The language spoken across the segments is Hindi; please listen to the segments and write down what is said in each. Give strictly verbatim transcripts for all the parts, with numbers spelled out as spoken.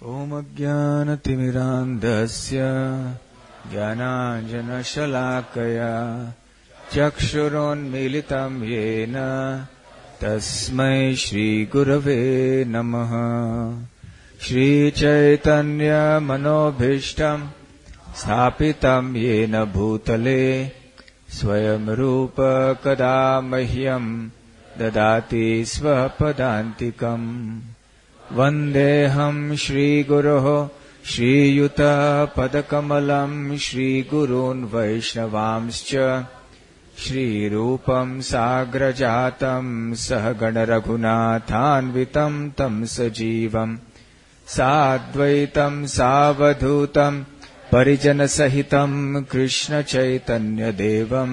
ओम ज्ञानतिमिरान्धस्य ज्ञानाञ्जनशलाकया चक्षुरोन्मीलितं येन तस्मै श्रीगुरवे नमः। श्रीचैतन्यमनोभीष्टं स्थापितं येन भूतले स्वयं रूप कदा मह्यं ददाति स्वपदान्तिकम्। वन्देऽहं श्रीगुरोः श्रीयुतपदकमलं श्रीगुरून् वैष्णवांश्च श्रीरूपं साग्रजातं सहगणरघुनाथान्वितं तं सजीवं साद्वैतं सावधूतं परिजनसहितं कृष्णचैतन्यदेवं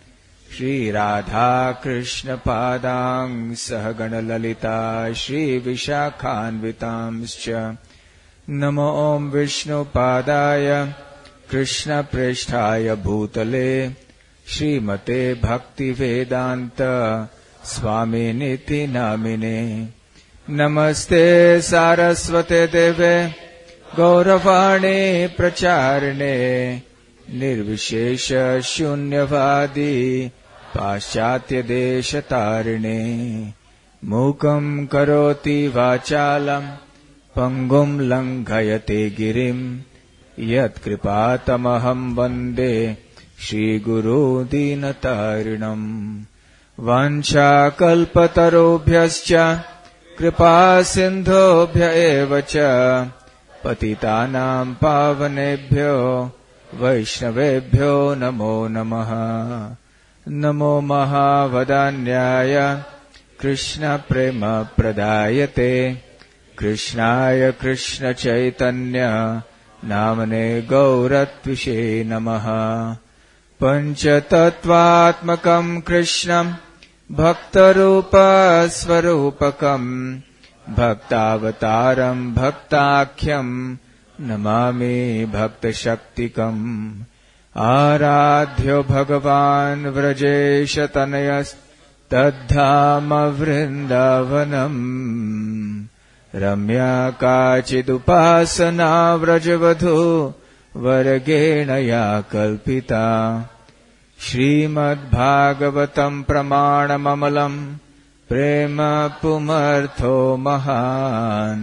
श्रीराधाकृष्णपादां सहगणललिता श्रीविशाखान्वितांश्च नमो ॐ विष्णुपादाय कृष्णप्रेष्ठाय भूतले श्रीमते भक्तिवेदान्त स्वामिनिति नामिने। नमस्ते सारस्वते देवे गौरवाणी प्रचारिणे निर्विशेष शून्यवादी पाश्चात्य देशतारिणे। मूकं करोति वाचालं पंगुं लंघयते गिरिं यत्कृपातमहं वन्दे श्रीगुरो दीनतारिणम्। वाञ्छाकल्पतरुभ्यश्च कृपा सिन्धुभ्य एव च पतितानां पावनेभ्यो वैष्णवेभ्यो नमो नमः। नमो महावदान्याय कृष्णप्रेमप्रदायते कृष्णाय कृष्णचैतन्य नामने गौरत्विषे नमः। पञ्चतत्त्वात्मकं कृष्णं भक्तरूपस्वरूपकं भक्तावतारं भक्ताख्यं नमामि भक्तशक्तिकम्। आराध्यो भगवान् व्रजेशतनयस्तद्धाम वृन्दावनम्। रम्या काचिदुपासना व्रजवधू वर्गेण या कल्पिता। श्रीमद्भागवतं प्रमाणममलं प्रेम पुमर्थो महान्।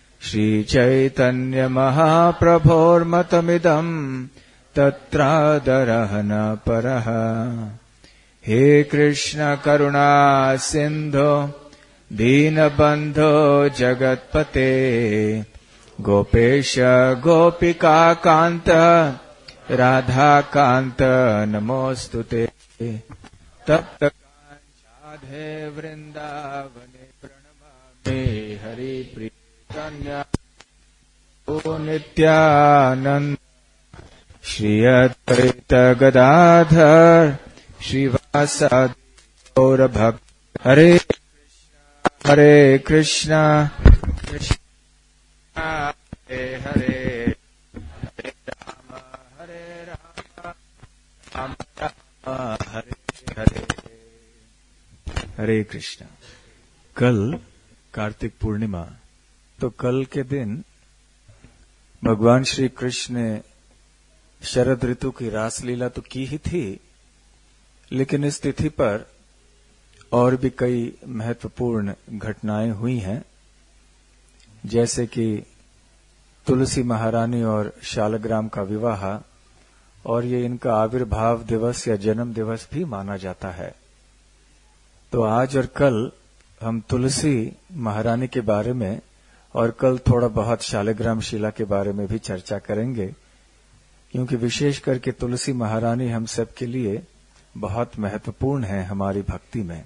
श्रीचैतन्यमहाप्रभोर्मतमिदं तत्रादरः न परः। हे कृष्ण करुणा सिन्धो दीनबन्धो जगत्पते गोपेश गोपिकाकान्त राधाकान्त नमोऽस्तुते। तप्त काञ्चाधे वृन्दावने प्रणमामि हरिप्रियकन्या ओ नित्यानन्द श्री अद्वैत गदाधर श्रीवासादि गौरभक्त। हरे हरे कृष्णा कृष्णा हरे हरे हरे राम हरे राम राम राम हरे हरे। हरे कृष्णा। कल कार्तिक पूर्णिमा, तो कल के दिन भगवान श्री कृष्ण ने शरद ऋतु की रासलीला तो की ही थी, लेकिन इस तिथि पर और भी कई महत्वपूर्ण घटनाएं हुई हैं, जैसे कि तुलसी महारानी और शालग्राम का विवाह, और ये इनका आविर्भाव दिवस या जन्म दिवस भी माना जाता है। तो आज और कल हम तुलसी महारानी के बारे में और कल थोड़ा बहुत शालग्राम शिला के बारे में भी चर्चा करेंगे, क्योंकि विशेष करके तुलसी महारानी हम सब के लिए बहुत महत्वपूर्ण है हमारी भक्ति में।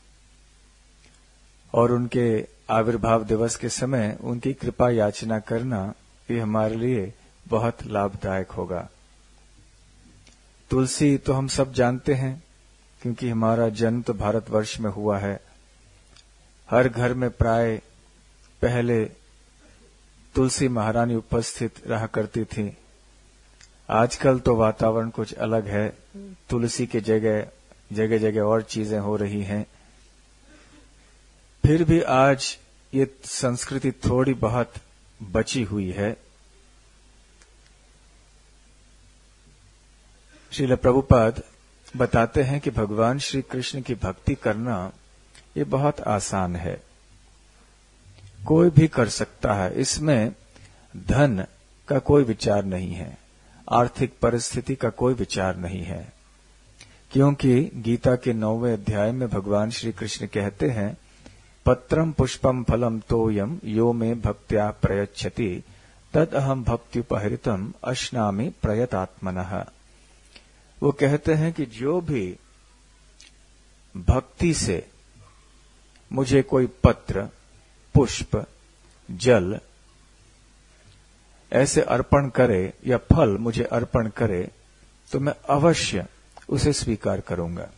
और उनके आविर्भाव दिवस के समय उनकी कृपा याचना करना ये हमारे लिए बहुत लाभदायक होगा। तुलसी तो हम सब जानते हैं, क्योंकि हमारा जन्म तो भारतवर्ष में हुआ है। हर घर में प्राय पहले तुलसी महारानी उपस्थित रहा करती थी। आजकल तो वातावरण कुछ अलग है, तुलसी के जगह जगह जगह और चीजें हो रही हैं। फिर भी आज ये संस्कृति थोड़ी बहुत बची हुई है। श्रील प्रभुपाद बताते हैं कि भगवान श्री कृष्ण की भक्ति करना ये बहुत आसान है, कोई भी कर सकता है। इसमें धन का कोई विचार नहीं है, आर्थिक परिस्थिति का कोई विचार नहीं है, क्योंकि गीता के नौवें अध्याय में भगवान श्री कृष्ण कहते हैं, पत्रम पुष्पम फलम तोयम यो में भक्त्या प्रयच्छति तद अहम भक्त्युपहृतम अश्नामि प्रयतात्मनः। वो कहते हैं कि जो भी भक्ति से मुझे कोई पत्र, पुष्प, जल ऐसे अर्पण करे या फल मुझे अर्पण करे तो मैं अवश्य उसे स्वीकार करूंगा,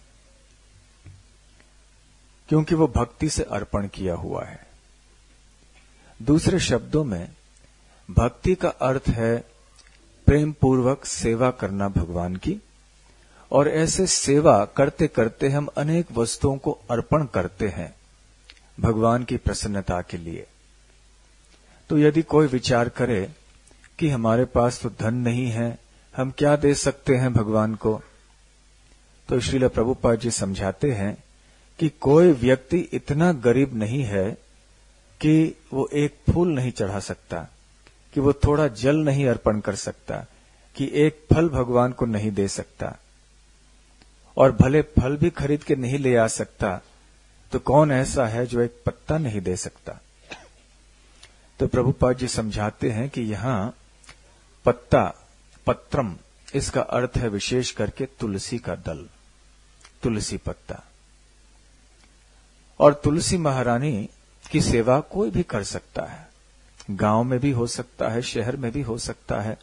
क्योंकि वो भक्ति से अर्पण किया हुआ है। दूसरे शब्दों में भक्ति का अर्थ है प्रेम पूर्वक सेवा करना भगवान की, और ऐसे सेवा करते करते हम अनेक वस्तुओं को अर्पण करते हैं भगवान की प्रसन्नता के लिए। तो यदि कोई विचार करे कि हमारे पास तो धन नहीं है, हम क्या दे सकते हैं भगवान को, तो श्रील प्रभुपाद जी समझाते हैं कि कोई व्यक्ति इतना गरीब नहीं है कि वो एक फूल नहीं चढ़ा सकता, कि वो थोड़ा जल नहीं अर्पण कर सकता, कि एक फल भगवान को नहीं दे सकता, और भले फल भी खरीद के नहीं ले आ सकता, तो कौन ऐसा है जो एक पत्ता नहीं दे सकता। तो प्रभुपाद जी समझाते हैं कि यहां पत्ता, पत्रम, इसका अर्थ है विशेष करके तुलसी का दल, तुलसी पत्ता। और तुलसी महारानी की सेवा कोई भी कर सकता है, गांव में भी हो सकता है, शहर में भी हो सकता है।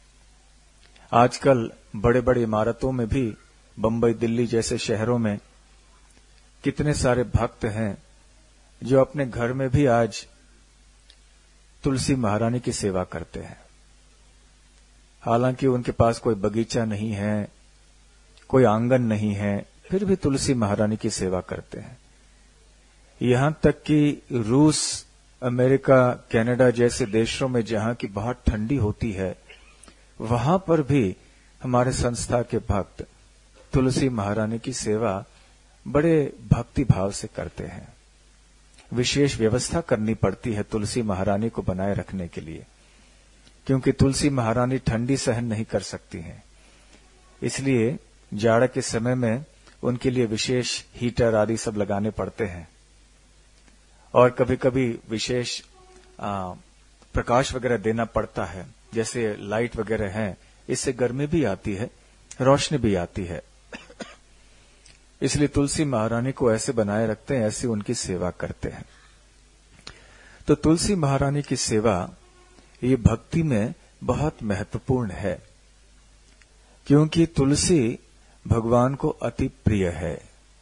आजकल बड़े बड़े इमारतों में भी, बंबई, दिल्ली जैसे शहरों में कितने सारे भक्त हैं जो अपने घर में भी आज तुलसी महारानी की सेवा करते हैं। हालांकि उनके पास कोई बगीचा नहीं है, कोई आंगन नहीं है, फिर भी तुलसी महारानी की सेवा करते हैं। यहां तक कि रूस, अमेरिका, कनाडा जैसे देशों में जहां की बहुत ठंडी होती है, वहां पर भी हमारे संस्था के भक्त तुलसी महारानी की सेवा बड़े भक्ति भाव से करते हैं। विशेष व्यवस्था करनी पड़ती है तुलसी महारानी को बनाए रखने के लिए, क्योंकि तुलसी महारानी ठंडी सहन नहीं कर सकती हैं। इसलिए जाड़ा के समय में उनके लिए विशेष हीटर आदि सब लगाने पड़ते हैं, और कभी कभी विशेष आ, प्रकाश वगैरह देना पड़ता है, जैसे लाइट वगैरह है, इससे गर्मी भी आती है, रोशनी भी आती है। इसलिए तुलसी महारानी को ऐसे बनाए रखते हैं, ऐसे उनकी सेवा करते हैं। तो तुलसी महारानी की सेवा ये भक्ति में बहुत महत्वपूर्ण है, क्योंकि तुलसी भगवान को अति प्रिय है।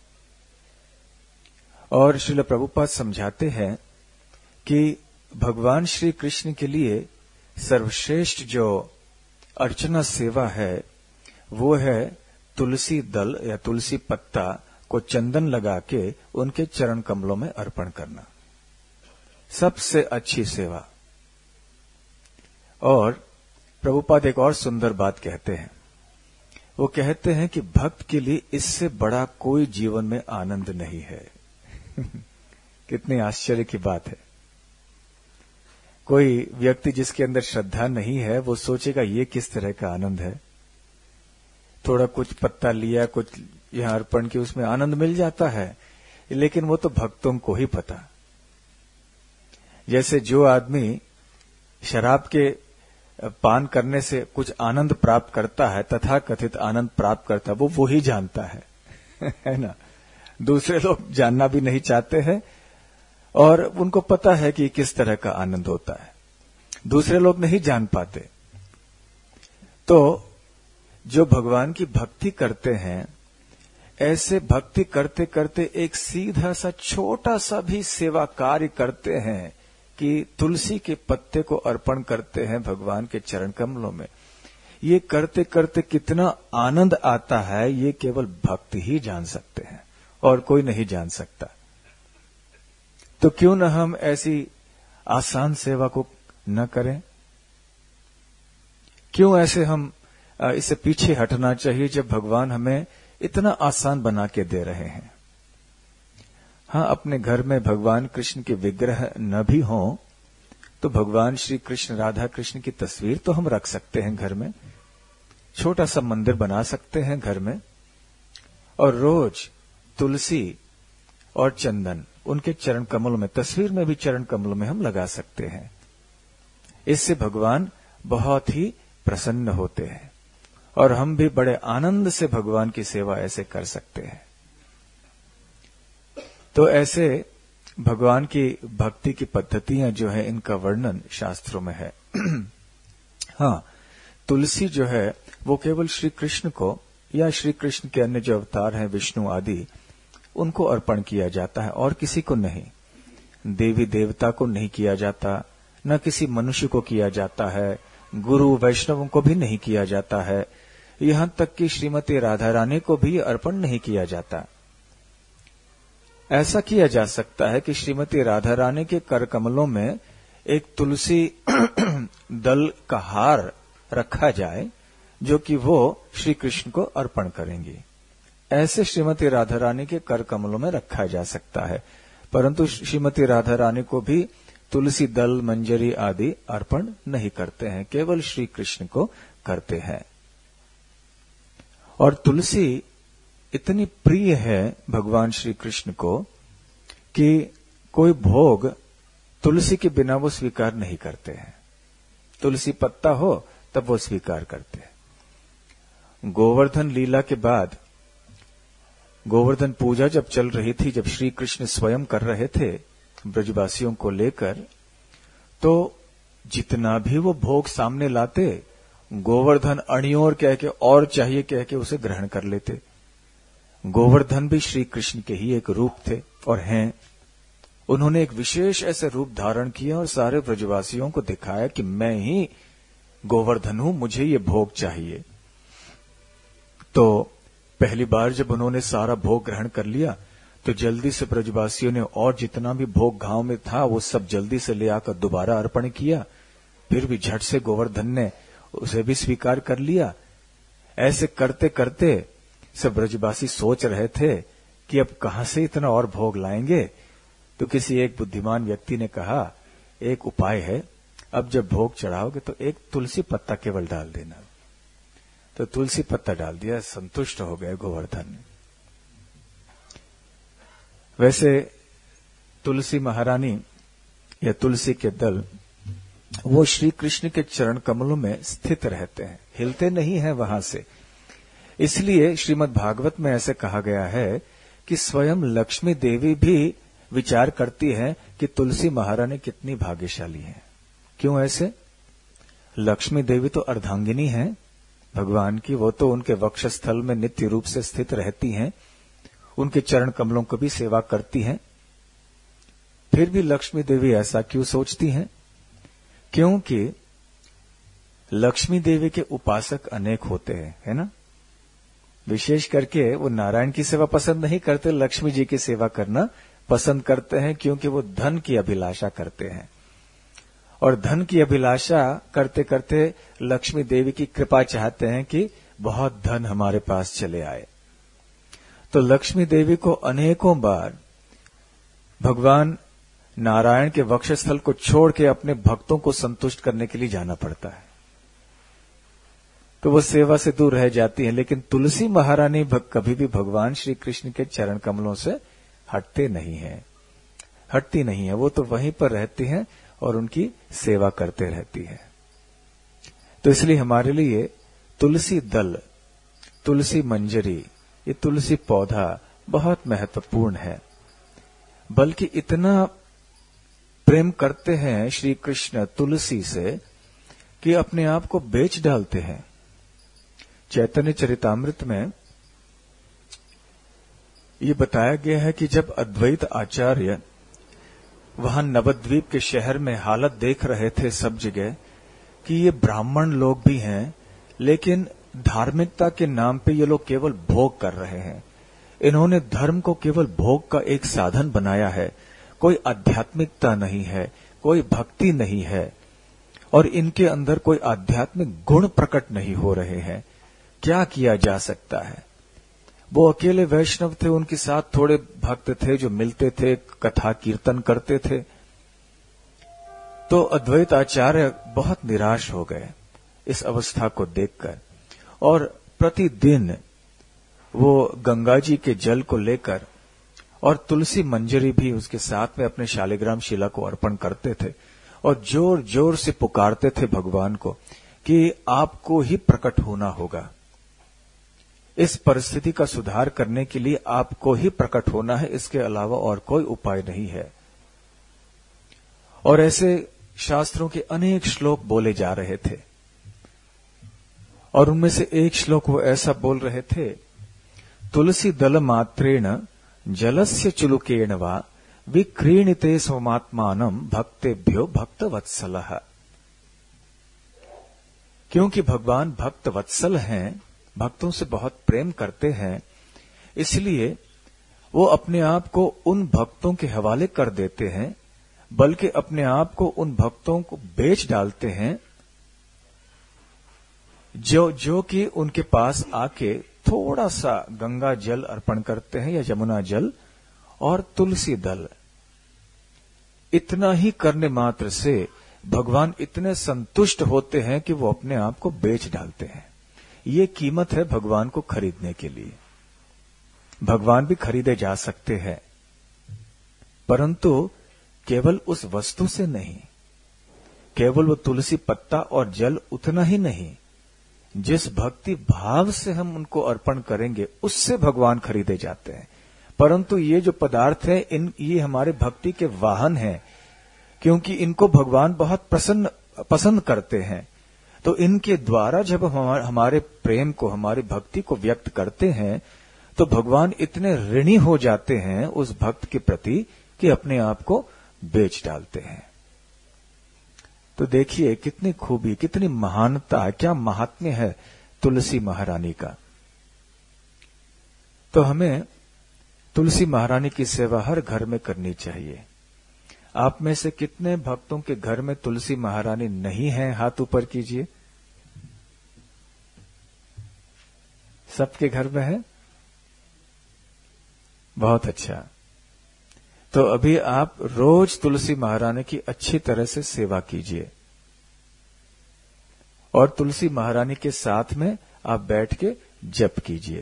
और श्रील प्रभुपाद समझाते हैं कि भगवान श्री कृष्ण के लिए सर्वश्रेष्ठ जो अर्चना सेवा है वो है तुलसी दल या तुलसी पत्ता को चंदन लगा के उनके चरण कमलों में अर्पण करना, सबसे अच्छी सेवा। और प्रभुपाद एक और सुंदर बात कहते हैं, वो कहते हैं कि भक्त के लिए इससे बड़ा कोई जीवन में आनंद नहीं है। कितनी आश्चर्य की बात है। कोई व्यक्ति जिसके अंदर श्रद्धा नहीं है वो सोचेगा ये किस तरह का आनंद है। थोड़ा कुछ पत्ता लिया, कुछ यहां अर्पण किया, उसमें आनंद मिल जाता है, लेकिन वो तो भक्तों को ही पता। जैसे जो आदमी शराब के पान करने से कुछ आनंद प्राप्त करता है, तथा कथित आनंद प्राप्त करता है, वो वो ही जानता है है ना। दूसरे लोग जानना भी नहीं चाहते हैं, और उनको पता है कि किस तरह का आनंद होता है, दूसरे लोग नहीं जान पाते। तो जो भगवान की भक्ति करते हैं, ऐसे भक्ति करते करते एक सीधा सा छोटा सा भी सेवा कार्य करते हैं कि तुलसी के पत्ते को अर्पण करते हैं भगवान के चरण कमलों में। ये करते करते कितना आनंद आता है, ये केवल भक्त ही जान सकते हैं और कोई नहीं जान सकता। तो क्यों न हम ऐसी आसान सेवा को न करें? क्यों ऐसे हम इससे पीछे हटना चाहिए जब भगवान हमें इतना आसान बना के दे रहे हैं? हाँ, अपने घर में भगवान कृष्ण के विग्रह न भी हों तो भगवान श्री कृष्ण राधा कृष्ण की तस्वीर तो हम रख सकते हैं घर में, छोटा सा मंदिर बना सकते हैं घर में, और रोज तुलसी और चंदन उनके चरण कमल में, तस्वीर में भी चरण कमल में हम लगा सकते हैं। इससे भगवान बहुत ही प्रसन्न होते हैं और हम भी बड़े आनंद से भगवान की सेवा ऐसे कर सकते हैं। तो ऐसे भगवान की भक्ति की पद्धतियां जो है, इनका वर्णन शास्त्रों में है। हाँ, तुलसी जो है वो केवल श्री कृष्ण को या श्री कृष्ण के अन्य जो अवतार हैं विष्णु आदि, उनको अर्पण किया जाता है और किसी को नहीं। देवी देवता को नहीं किया जाता, न किसी मनुष्य को किया जाता है, गुरु वैष्णवों को भी नहीं किया जाता है, यहां तक कि श्रीमती राधा रानी को भी अर्पण नहीं किया जाता। ऐसा किया जा सकता है कि श्रीमती राधा रानी के कर कमलों में एक तुलसी दल का हार रखा जाए जो कि वो श्री कृष्ण को अर्पण करेंगी। ऐसे श्रीमती राधा रानी के कर कमलों में रखा जा सकता है, परंतु श्रीमती राधा रानी को भी तुलसी दल मंजरी आदि अर्पण नहीं करते हैं, केवल श्री कृष्ण को करते हैं। और तुलसी इतनी प्रिय है भगवान श्री कृष्ण को कि कोई भोग तुलसी के बिना वो स्वीकार नहीं करते हैं। तुलसी पत्ता हो तब वो स्वीकार करते हैं। गोवर्धन लीला के बाद, गोवर्धन पूजा जब चल रही थी, जब श्री कृष्ण स्वयं कर रहे थे ब्रजवासियों को लेकर, तो जितना भी वो भोग सामने लाते, गोवर्धन अणियोर कह के और चाहिए कह के उसे ग्रहण कर लेते। गोवर्धन भी श्री कृष्ण के ही एक रूप थे और हैं। उन्होंने एक विशेष ऐसे रूप धारण किया और सारे ब्रजवासियों को दिखाया कि मैं ही गोवर्धन हूं, मुझे ये भोग चाहिए। तो पहली बार जब उन्होंने सारा भोग ग्रहण कर लिया तो जल्दी से ब्रजवासियों ने और जितना भी भोग गांव में था वो सब जल्दी से ले आकर दोबारा अर्पण किया। फिर भी झट से गोवर्धन ने उसे भी स्वीकार कर लिया। ऐसे करते करते सब ब्रजवासी सोच रहे थे कि अब कहां से इतना और भोग लाएंगे। तो किसी एक बुद्धिमान व्यक्ति ने कहा, एक उपाय है, अब जब भोग चढ़ाओगे तो एक तुलसी पत्ता केवल डाल देना। तो तुलसी पत्ता डाल दिया, संतुष्ट हो गए गोवर्धन। वैसे तुलसी महारानी या तुलसी के दल वो श्री कृष्ण के चरण कमलों में स्थित रहते हैं, हिलते नहीं हैं वहां से। इसलिए श्रीमद् भागवत में ऐसे कहा गया है कि स्वयं लक्ष्मी देवी भी विचार करती है कि तुलसी महारानी कितनी भाग्यशाली है। क्यों ऐसे? लक्ष्मी देवी तो अर्धांगिनी है भगवान की, वो तो उनके वक्षस्थल में नित्य रूप से स्थित रहती हैं, उनके चरण कमलों को भी सेवा करती हैं। फिर भी लक्ष्मी देवी ऐसा क्यों सोचती हैं? क्योंकि लक्ष्मी देवी के उपासक अनेक होते हैं, है ना। विशेष करके वो नारायण की सेवा पसंद नहीं करते, लक्ष्मी जी की सेवा करना पसंद करते हैं, क्योंकि वो धन की अभिलाषा करते हैं। और धन की अभिलाषा करते करते लक्ष्मी देवी की कृपा चाहते हैं कि बहुत धन हमारे पास चले आए। तो लक्ष्मी देवी को अनेकों बार भगवान नारायण के वक्षस्थल को छोड़ के अपने भक्तों को संतुष्ट करने के लिए जाना पड़ता है, तो वो सेवा से दूर रह जाती है। लेकिन तुलसी महारानी कभी भी भगवान श्री कृष्ण के चरण कमलों से हटते नहीं है, हटती नहीं है, वो तो वहीं पर रहती हैं और उनकी सेवा करते रहती है। तो इसलिए हमारे लिए तुलसी दल, तुलसी मंजरी, ये तुलसी पौधा बहुत महत्वपूर्ण है। बल्कि इतना प्रेम करते हैं श्री कृष्ण तुलसी से कि अपने आप को बेच डालते हैं। चैतन्य चरितामृत में ये बताया गया है कि जब अद्वैत आचार्य वहां नवद्वीप के शहर में हालत देख रहे थे सब जगह कि ये ब्राह्मण लोग भी हैं, लेकिन धार्मिकता के नाम पे ये लोग केवल भोग कर रहे हैं, इन्होंने धर्म को केवल भोग का एक साधन बनाया है, कोई आध्यात्मिकता नहीं है, कोई भक्ति नहीं है। और इनके अंदर कोई आध्यात्मिक गुण प्रकट नहीं हो रहे हैं। क्या किया जा सकता है? वो अकेले वैष्णव थे, उनके साथ थोड़े भक्त थे जो मिलते थे, कथा कीर्तन करते थे। तो अद्वैत आचार्य बहुत निराश हो गए इस अवस्था को देखकर, और प्रतिदिन वो गंगा जी के जल को लेकर और तुलसी मंजरी भी उसके साथ में अपने शालिग्राम शिला को अर्पण करते थे और जोर जोर से पुकारते थे भगवान को कि आपको ही प्रकट होना होगा। इस परिस्थिति का सुधार करने के लिए आपको ही प्रकट होना है, इसके अलावा और कोई उपाय नहीं है। और ऐसे शास्त्रों के अनेक श्लोक बोले जा रहे थे, और उनमें से एक श्लोक वो ऐसा बोल रहे थे, तुलसी दल मात्रेण जलस्य चुलुकेण वा विक्रीणिते स्वमात्मानं भक्तेभ्यो भक्तवत्सलः। क्योंकि भगवान भक्त वत्सल हैं, भक्तों से बहुत प्रेम करते हैं, इसलिए वो अपने आप को उन भक्तों के हवाले कर देते हैं, बल्कि अपने आप को उन भक्तों को बेच डालते हैं जो जो कि उनके पास आके थोड़ा सा गंगा जल अर्पण करते हैं या यमुना जल और तुलसी दल। इतना ही करने मात्र से भगवान इतने संतुष्ट होते हैं कि वो अपने आप को बेच डालते हैं। ये कीमत है भगवान को खरीदने के लिए। भगवान भी खरीदे जा सकते हैं, परंतु केवल उस वस्तु से नहीं, केवल वो तुलसी पत्ता और जल उतना ही नहीं, जिस भक्ति भाव से हम उनको अर्पण करेंगे उससे भगवान खरीदे जाते हैं। परंतु ये जो पदार्थ है, इन ये हमारे भक्ति के वाहन हैं, क्योंकि इनको भगवान बहुत प्रसन्न पसंद करते हैं। तो इनके द्वारा जब हम हमारे प्रेम को, हमारी भक्ति को व्यक्त करते हैं, तो भगवान इतने ऋणी हो जाते हैं उस भक्त के प्रति कि अपने आप को बेच डालते हैं। तो देखिए कितनी खूबी, कितनी महानता, क्या महात्म्य है तुलसी महारानी का। तो हमें तुलसी महारानी की सेवा हर घर में करनी चाहिए। आप में से कितने भक्तों के घर में तुलसी महारानी नहीं है? हाथ ऊपर कीजिए। सबके घर में है? बहुत अच्छा। तो अभी आप रोज तुलसी महारानी की अच्छी तरह से सेवा कीजिए, और तुलसी महारानी के साथ में आप बैठ के जप कीजिए।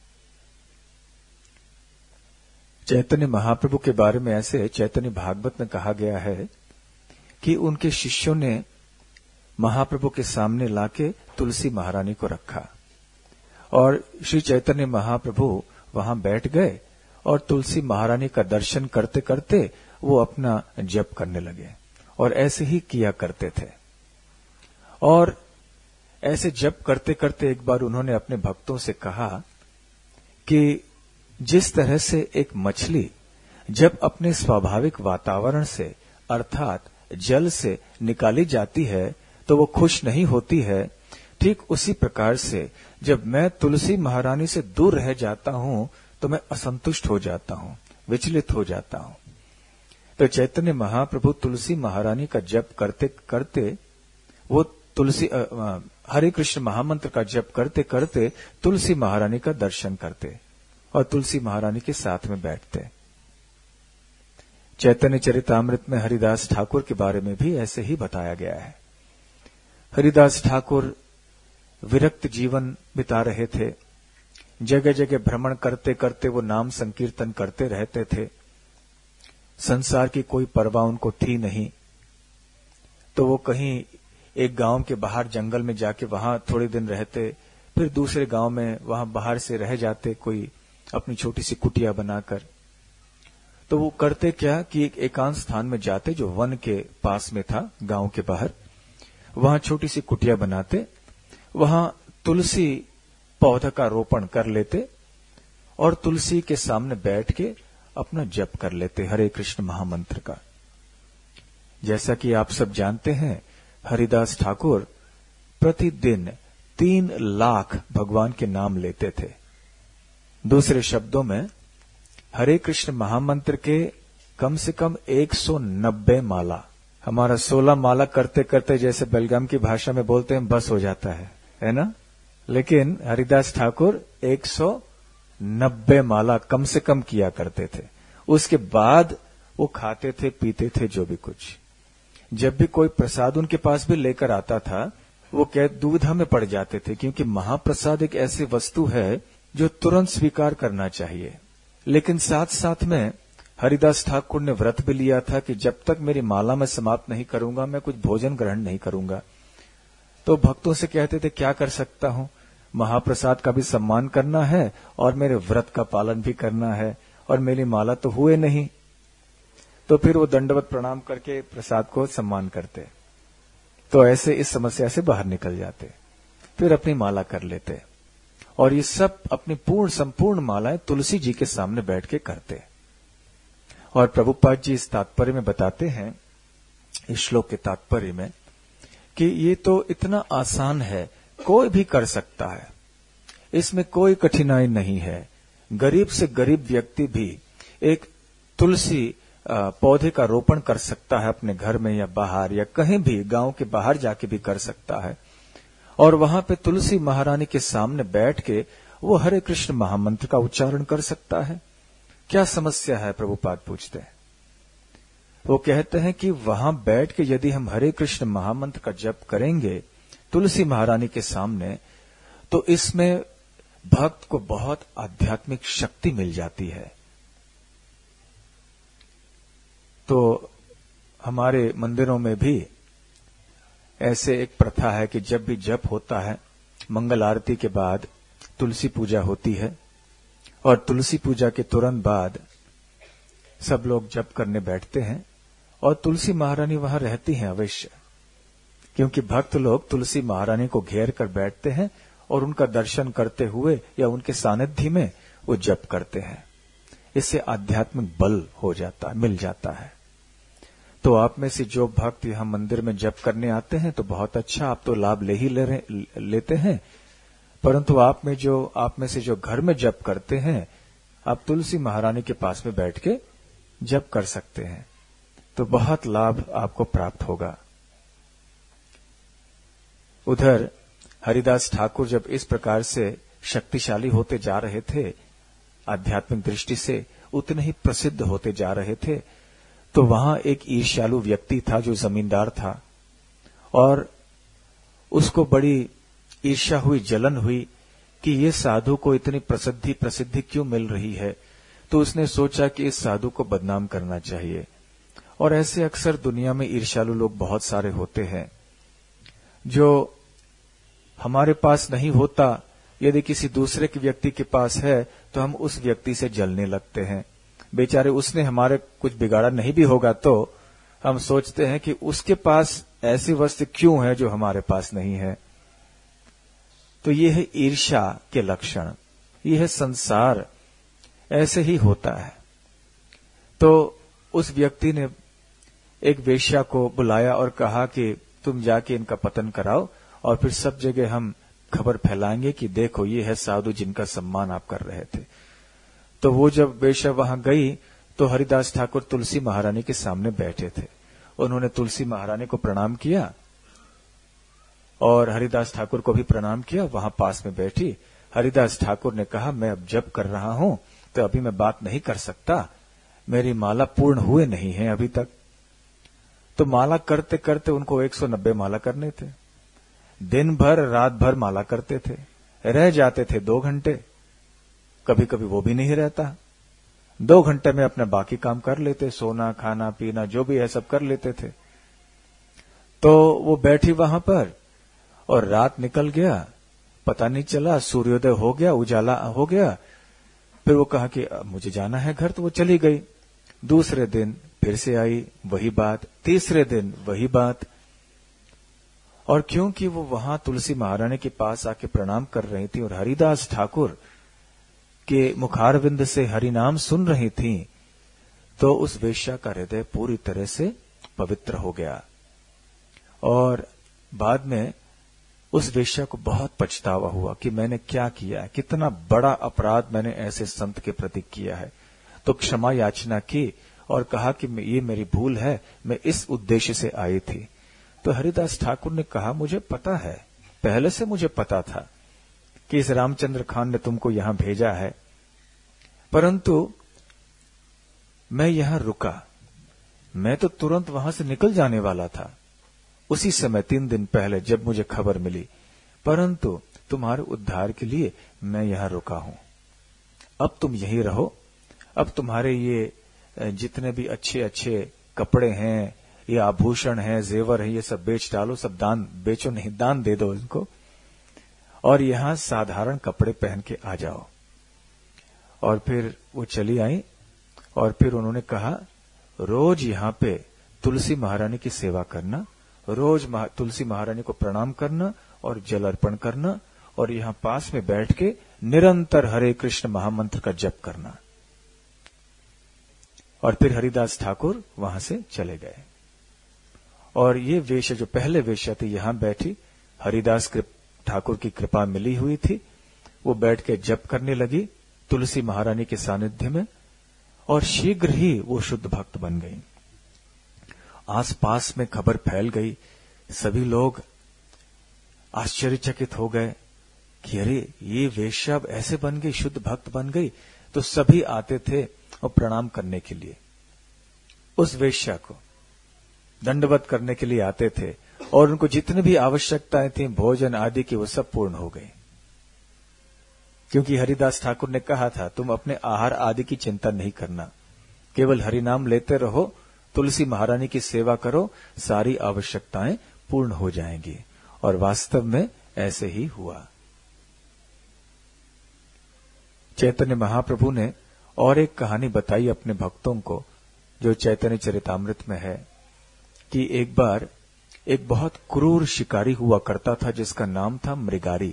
चैतन्य महाप्रभु के बारे में ऐसे चैतन्य भागवत में कहा गया है कि उनके शिष्यों ने महाप्रभु के सामने लाके तुलसी महारानी को रखा, और श्री चैतन्य महाप्रभु वहां बैठ गए और तुलसी महारानी का दर्शन करते करते वो अपना जप करने लगे, और ऐसे ही किया करते थे। और ऐसे जप करते करते एक बार उन्होंने अपने भक्तों से कहा कि जिस तरह से एक मछली जब अपने स्वाभाविक वातावरण से अर्थात जल से निकाली जाती है तो वो खुश नहीं होती है, ठीक उसी प्रकार से जब मैं तुलसी महारानी से दूर रह जाता हूं तो मैं असंतुष्ट हो जाता हूं, विचलित हो जाता हूं। तो चैतन्य महाप्रभु तुलसी महारानी का जप करते करते वो तुलसी हरे कृष्ण महामंत्र का जप करते करते तुलसी महारानी का दर्शन करते और तुलसी महारानी के साथ में बैठते। चैतन्य चरितामृत में हरिदास ठाकुर के बारे में भी ऐसे ही बताया गया है। हरिदास ठाकुर विरक्त जीवन बिता रहे थे, जगह जगह भ्रमण करते करते वो नाम संकीर्तन करते रहते थे। संसार की कोई परवाह उनको थी नहीं। तो वो कहीं एक गांव के बाहर जंगल में जाके वहां थोड़े दिन रहते, फिर दूसरे गांव में वहां बाहर से रह जाते, कोई अपनी छोटी सी कुटिया बनाकर। तो वो करते क्या कि एक एकांत स्थान में जाते जो वन के पास में था, गांव के बाहर, वहां छोटी सी कुटिया बनाते, वहां तुलसी पौधा का रोपण कर लेते और तुलसी के सामने बैठ के अपना जप कर लेते हरे कृष्ण महामंत्र का। जैसा कि आप सब जानते हैं, हरिदास ठाकुर प्रतिदिन तीन लाख भगवान के नाम लेते थे। दूसरे शब्दों में हरे कृष्ण महामंत्र के कम से कम एक सौ नब्बे माला हमारा सोलह माला करते करते जैसे बेलगाम की भाषा में बोलते हैं बस हो जाता है, है ना। लेकिन हरिदास ठाकुर एक सौ नब्बे माला कम से कम किया करते थे। उसके बाद वो खाते थे पीते थे जो भी कुछ। जब भी कोई प्रसाद उनके पास भी लेकर आता था वो क्या दुविधा में पड़ जाते थे, क्योंकि महाप्रसाद एक ऐसी वस्तु है जो तुरंत स्वीकार करना चाहिए। लेकिन साथ साथ में हरिदास ठाकुर ने व्रत भी लिया था कि जब तक मेरी माला मैं समाप्त नहीं करूंगा मैं कुछ भोजन ग्रहण नहीं करूंगा। तो भक्तों से कहते थे क्या कर सकता हूं, महाप्रसाद का भी सम्मान करना है और मेरे व्रत का पालन भी करना है और मेरी माला तो हुए नहीं। तो फिर वो दंडवत प्रणाम करके प्रसाद को सम्मान करते, तो ऐसे इस समस्या से बाहर निकल जाते, फिर अपनी माला कर लेते। और ये सब अपनी पूर्ण संपूर्ण मालाएं तुलसी जी के सामने बैठ के करते। और प्रभुपाद जी इस तात्पर्य में बताते हैं, इस श्लोक के तात्पर्य में, कि ये तो इतना आसान है, कोई भी कर सकता है, इसमें कोई कठिनाई नहीं है। गरीब से गरीब व्यक्ति भी एक तुलसी पौधे का रोपण कर सकता है अपने घर में या बाहर या कहीं भी, गांव के बाहर जाके भी कर सकता है। और वहां पे तुलसी महारानी के सामने बैठ के वो हरे कृष्ण महामंत्र का उच्चारण कर सकता है। क्या समस्या है, प्रभुपाद पूछते हैं। वो कहते हैं कि वहां बैठ के यदि हम हरे कृष्ण महामंत्र का जप करेंगे तुलसी महारानी के सामने, तो इसमें भक्त को बहुत आध्यात्मिक शक्ति मिल जाती है। तो हमारे मंदिरों में भी ऐसे एक प्रथा है कि जब भी जप होता है मंगल आरती के बाद तुलसी पूजा होती है और तुलसी पूजा के तुरंत बाद सब लोग जप करने बैठते हैं और तुलसी महारानी वहां रहती हैं अवश्य, क्योंकि भक्त लोग तुलसी महारानी को घेर कर बैठते हैं और उनका दर्शन करते हुए या उनके सानिध्य में वो जप करते हैं। इससे आध्यात्मिक बल हो जाता है, मिल जाता है। तो आप में से जो भक्त यहां मंदिर में जप करने आते हैं तो बहुत अच्छा, आप तो लाभ ले ही ले रहे, लेते हैं। परंतु आप में जो आप में से जो घर में जप करते हैं, आप तुलसी महारानी के पास में बैठ के जप कर सकते हैं, तो बहुत लाभ आपको प्राप्त होगा। उधर हरिदास ठाकुर जब इस प्रकार से शक्तिशाली होते जा रहे थे, आध्यात्मिक दृष्टि से उतने ही प्रसिद्ध होते जा रहे थे, तो वहां एक ईर्ष्यालु व्यक्ति था जो जमींदार था, और उसको बड़ी ईर्ष्या हुई, जलन हुई कि ये साधु को इतनी प्रसिद्धि प्रसिद्धि क्यों मिल रही है। तो उसने सोचा कि इस साधु को बदनाम करना चाहिए। और ऐसे अक्सर दुनिया में ईर्ष्यालु लोग बहुत सारे होते हैं। जो हमारे पास नहीं होता, यदि किसी दूसरे के व्यक्ति के पास है तो हम उस व्यक्ति से जलने लगते हैं। बेचारे उसने हमारे कुछ बिगाड़ा नहीं भी होगा तो हम सोचते हैं कि उसके पास ऐसी वस्तु क्यों है जो हमारे पास नहीं है। तो ये है ईर्ष्या के लक्षण, ये है संसार, ऐसे ही होता है। तो उस व्यक्ति ने एक वेश्या को बुलाया और कहा कि तुम जाके इनका पतन कराओ और फिर सब जगह हम खबर फैलाएंगे कि देखो ये है साधु जिनका सम्मान आप कर रहे थे। तो वो जब वेश्या वहां गई तो हरिदास ठाकुर तुलसी महारानी के सामने बैठे थे। उन्होंने तुलसी महारानी को प्रणाम किया और हरिदास ठाकुर को भी प्रणाम किया। वहां पास में बैठी हरिदास ठाकुर ने कहा, मैं अब जप कर रहा हूं तो अभी मैं बात नहीं कर सकता, मेरी माला पूर्ण हुए नहीं है अभी तक। तो माला करते करते उनको एक सौ नब्बे माला करने थे। दिन भर रात भर माला करते थे, रह जाते थे दो घंटे, कभी कभी वो भी नहीं रहता। दो घंटे में अपने बाकी काम कर लेते, सोना खाना पीना जो भी है सब कर लेते थे। तो वो बैठी वहां पर और रात निकल गया, पता नहीं चला, सूर्योदय हो गया, उजाला हो गया। फिर वो कहा कि मुझे जाना है घर, तो वो चली गई। दूसरे दिन फिर से आई वही बात, तीसरे दिन वही बात। और क्योंकि वो वहां तुलसी महारानी के पास आके प्रणाम कर रही थी और हरिदास ठाकुर के मुखारविंद से हरिनाम सुन रही थी, तो उस वेश्या का हृदय पूरी तरह से पवित्र हो गया। और बाद में उस वेश्या को बहुत पछतावा हुआ कि मैंने क्या किया है, कितना बड़ा अपराध मैंने ऐसे संत के प्रति किया है। तो क्षमा याचना की और कहा कि ये मेरी भूल है, मैं इस उद्देश्य से आई थी। तो हरिदास ठाकुर ने कहा, मुझे पता है, पहले से मुझे पता था कि इस रामचंद्र खान ने तुमको यहां भेजा है, परंतु मैं यहां रुका। मैं तो तुरंत वहां से निकल जाने वाला था उसी समय, तीन दिन पहले जब मुझे खबर मिली, परंतु तुम्हारे उद्धार के लिए मैं यहां रुका हूं। अब तुम यहीं रहो। अब तुम्हारे ये जितने भी अच्छे अच्छे कपड़े हैं, ये आभूषण हैं, जेवर हैं, ये सब बेच डालो, सब दान, बेचो नहीं, दान दे दो इनको, और यहां साधारण कपड़े पहन के आ जाओ। और फिर वो चली आई और फिर उन्होंने कहा, रोज यहां पे तुलसी महारानी की सेवा करना, रोज महा, तुलसी महारानी को प्रणाम करना और जल अर्पण करना, और यहां पास में बैठ के निरंतर हरे कृष्ण महामंत्र का जप करना। और फिर हरिदास ठाकुर वहां से चले गए। और ये वेश्या जो पहले वेश्या थी, यहां बैठी, हरिदास ठाकुर की कृपा मिली हुई थी, वो बैठ के जप करने लगी तुलसी महारानी के सानिध्य में, और शीघ्र ही वो शुद्ध भक्त बन गई। आसपास में खबर फैल गई, सभी लोग आश्चर्यचकित हो गए कि अरे ये वेश्या अब ऐसे बन गई, शुद्ध भक्त बन गई। तो सभी आते थे और प्रणाम करने के लिए, उस वेश्या को दंडवत करने के लिए आते थे, और उनको जितनी भी आवश्यकताएं थी भोजन आदि की, वो सब पूर्ण हो गई। क्योंकि हरिदास ठाकुर ने कहा था, तुम अपने आहार आदि की चिंता नहीं करना, केवल हरिनाम लेते रहो, तुलसी महारानी की सेवा करो, सारी आवश्यकताएं पूर्ण हो जाएंगी। और वास्तव में ऐसे ही हुआ। चैतन्य महाप्रभु ने और एक कहानी बताई अपने भक्तों को, जो चैतन्य चरितामृत में है, कि एक बार एक बहुत क्रूर शिकारी हुआ करता था जिसका नाम था मृगारी।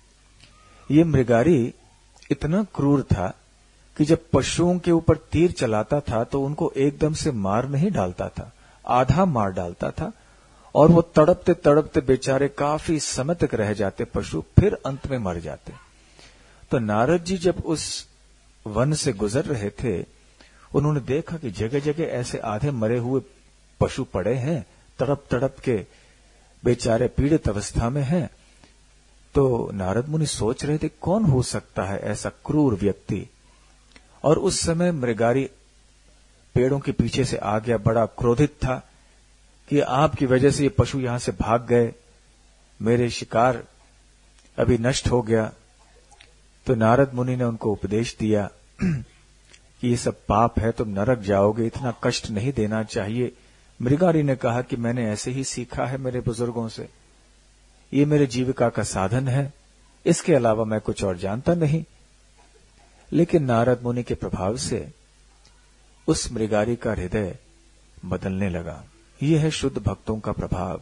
ये मृगारी इतना क्रूर था कि जब पशुओं के ऊपर तीर चलाता था तो उनको एकदम से मार नहीं डालता था, आधा मार डालता था, और वो तड़पते तड़पते बेचारे काफी समय तक रह जाते पशु, फिर अंत में मर जाते। तो नारद जी जब उस वन से गुजर रहे थे, उन्होंने देखा कि जगह जगह ऐसे आधे मरे हुए पशु पड़े हैं, तड़प तड़प के बेचारे पीड़ित अवस्था में हैं। तो नारद मुनि सोच रहे थे, कौन हो सकता है ऐसा क्रूर व्यक्ति। और उस समय मृगारी पेड़ों के पीछे से आ गया, बड़ा क्रोधित था कि आपकी वजह से ये पशु यहां से भाग गए, मेरे शिकार अभी नष्ट हो गया। तो नारद मुनि ने उनको उपदेश दिया कि ये सब पाप है, तुम नरक जाओगे, इतना कष्ट नहीं देना चाहिए। मृगारी ने कहा कि मैंने ऐसे ही सीखा है मेरे बुजुर्गों से, ये मेरे जीविका का साधन है, इसके अलावा मैं कुछ और जानता नहीं। लेकिन नारद मुनि के प्रभाव से उस मृगारी का हृदय बदलने लगा। यह है शुद्ध भक्तों का प्रभाव।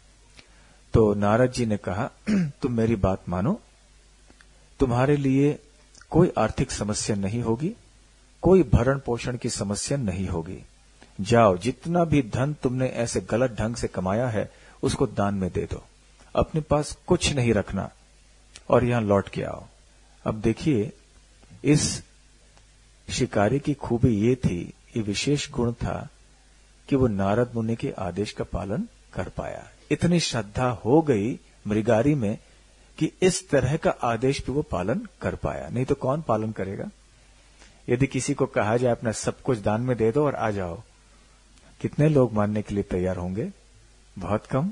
तो नारद जी ने कहा, तुम मेरी बात मानो, तुम्हारे लिए कोई आर्थिक समस्या नहीं होगी, कोई भरण पोषण की समस्या नहीं होगी। जाओ, जितना भी धन तुमने ऐसे गलत ढंग से कमाया है उसको दान में दे दो, अपने पास कुछ नहीं रखना, और यहां लौट के आओ। अब देखिए, इस शिकारी की खूबी ये थी, ये विशेष गुण था कि वो नारद मुनि के आदेश का पालन कर पाया। इतनी श्रद्धा हो गई मृगारी में कि इस तरह का आदेश भी वो पालन कर पाया, नहीं तो कौन पालन करेगा। यदि किसी को कहा जाए अपना सब कुछ दान में दे दो और आ जाओ, कितने लोग मानने के लिए तैयार होंगे? बहुत कम।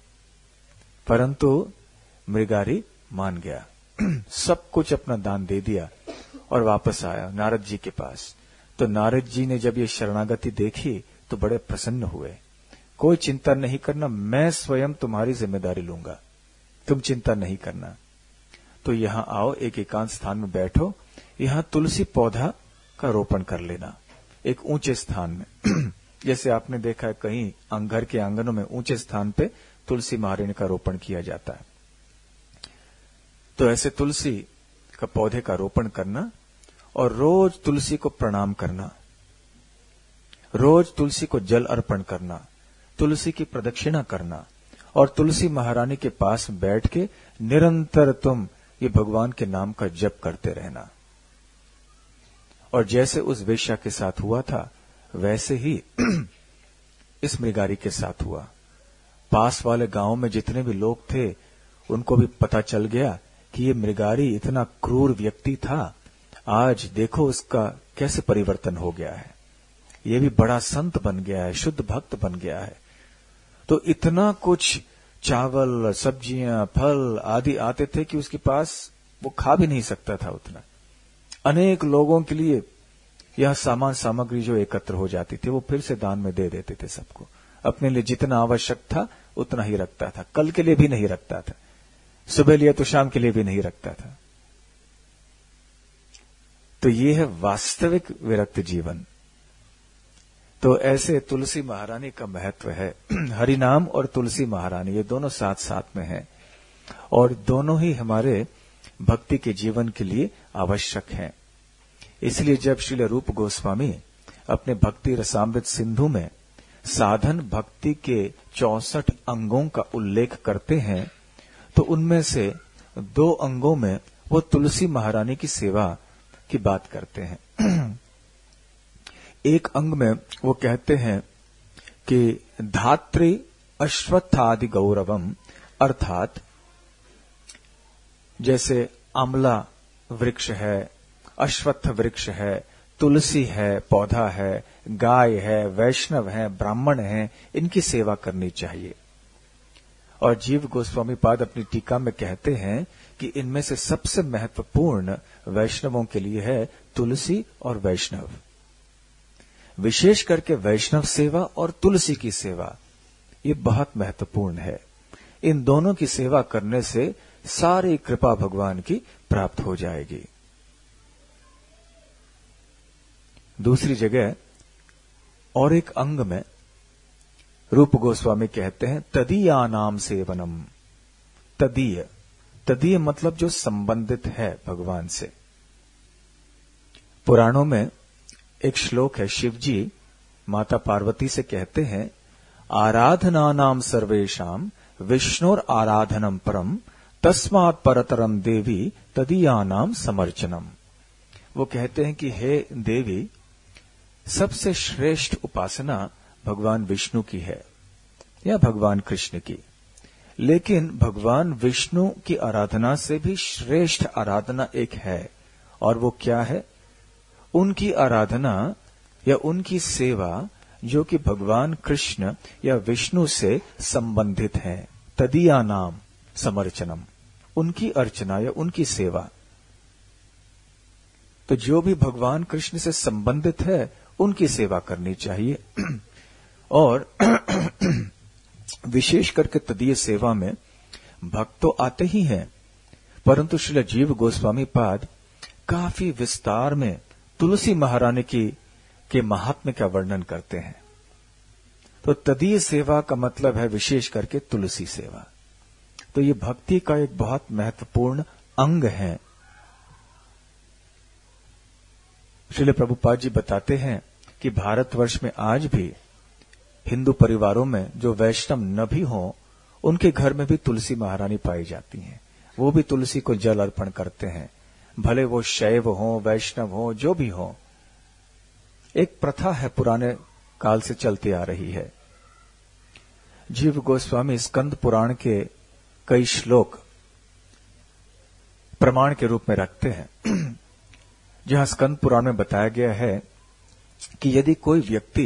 परंतु मृगारी मान गया, सब कुछ अपना दान दे दिया और वापस आया नारद जी के पास। तो नारद जी ने जब ये शरणागति देखी तो बड़े प्रसन्न हुए। कोई चिंता नहीं करना, मैं स्वयं तुम्हारी जिम्मेदारी लूंगा, तुम चिंता नहीं करना। तो यहां आओ, एक एकांत स्थान में बैठो, यहां तुलसी पौधा का रोपण कर लेना एक ऊंचे स्थान में। जैसे आपने देखा है कहीं घर के आंगनों में ऊंचे स्थान पे तुलसी महारानी का रोपण किया जाता है। तो ऐसे तुलसी का पौधे का रोपण करना और रोज तुलसी को प्रणाम करना, रोज तुलसी को जल अर्पण करना, तुलसी की प्रदक्षिणा करना, और तुलसी महारानी के पास बैठ के निरंतर तुम ये भगवान के नाम का जप करते रहना। और जैसे उस वेश्या के साथ हुआ था, वैसे ही इस मृगारी के साथ हुआ। पास वाले गांव में जितने भी लोग थे उनको भी पता चल गया कि ये मृगारी इतना क्रूर व्यक्ति था, आज देखो उसका कैसे परिवर्तन हो गया है, ये भी बड़ा संत बन गया है, शुद्ध भक्त बन गया है। तो इतना कुछ चावल, सब्जियां, फल आदि आते थे कि उसके पास वो खा भी नहीं सकता था उतना। अनेक लोगों के लिए यह सामान सामग्री जो एकत्र हो जाती थी वो फिर से दान में दे देते थे सबको। अपने लिए जितना आवश्यक था उतना ही रखता था, कल के लिए भी नहीं रखता था, सुबह लिया तो शाम के लिए भी नहीं रखता था। तो ये है वास्तविक विरक्त जीवन। तो ऐसे तुलसी महारानी का महत्व है। हरिनाम और तुलसी महारानी ये दोनों साथ साथ में हैं और दोनों ही हमारे भक्ति के जीवन के लिए आवश्यक हैं। इसलिए जब श्रील रूप गोस्वामी अपने भक्ति रसामृत सिंधु में साधन भक्ति के चौसठ अंगों का उल्लेख करते हैं तो उनमें से दो अंगों में वो तुलसी महारानी की सेवा की बात करते हैं। एक अंग में वो कहते हैं कि धात्री अश्वत्थादि गौरवम, अर्थात जैसे आंवला वृक्ष है, अश्वत्थ वृक्ष है, तुलसी है, पौधा है, गाय है, वैष्णव है, ब्राह्मण है, इनकी सेवा करनी चाहिए। और जीव गोस्वामी पाद अपनी टीका में कहते हैं कि इनमें से सबसे महत्वपूर्ण वैष्णवों के लिए है तुलसी और वैष्णव। विशेष करके वैष्णव सेवा और तुलसी की सेवा ये बहुत महत्वपूर्ण है। इन दोनों की सेवा करने से सारी कृपा भगवान की प्राप्त हो जाएगी। दूसरी जगह और एक अंग में रूप गोस्वामी कहते हैं तदीया नाम सेवनम। तदीय, तदीय मतलब जो संबंधित है भगवान से। पुराणों में एक श्लोक है, शिवजी माता पार्वती से कहते हैं आराधना नाम सर्वेशाम विष्णुर आराधनम परम तस्मात् परतरम देवी तदीया नाम समर्चनम। वो कहते हैं कि हे देवी, सबसे श्रेष्ठ उपासना भगवान विष्णु की है या भगवान कृष्ण की, लेकिन भगवान विष्णु की आराधना से भी श्रेष्ठ आराधना एक है, और वो क्या है? उनकी आराधना या उनकी सेवा जो कि भगवान कृष्ण या विष्णु से संबंधित है। तदीया नाम समर्चनम, उनकी अर्चना या उनकी सेवा। तो जो भी भगवान कृष्ण से संबंधित है उनकी सेवा करनी चाहिए। और विशेष करके तदीय सेवा में भक्त तो आते ही हैं, परंतु श्रील जीव गोस्वामी पाद काफी विस्तार में तुलसी महारानी की के महात्म्य का वर्णन करते हैं। तो तदीय सेवा का मतलब है विशेष करके तुलसी सेवा। तो ये भक्ति का एक बहुत महत्वपूर्ण अंग है। श्रील प्रभुपाद जी बताते हैं कि भारतवर्ष में आज भी हिंदू परिवारों में जो वैष्णव न भी हों, उनके घर में भी तुलसी महारानी पाई जाती हैं। वो भी तुलसी को जल अर्पण करते हैं, भले वो शैव हों, वैष्णव हों, जो भी हों। एक प्रथा है, पुराने काल से चलती आ रही है। जीव गोस्वामी स्कंद पुराण के कई श्लोक प्रमाण के रूप में रखते हैं, जहां स्कंद पुराण में बताया गया है कि यदि कोई व्यक्ति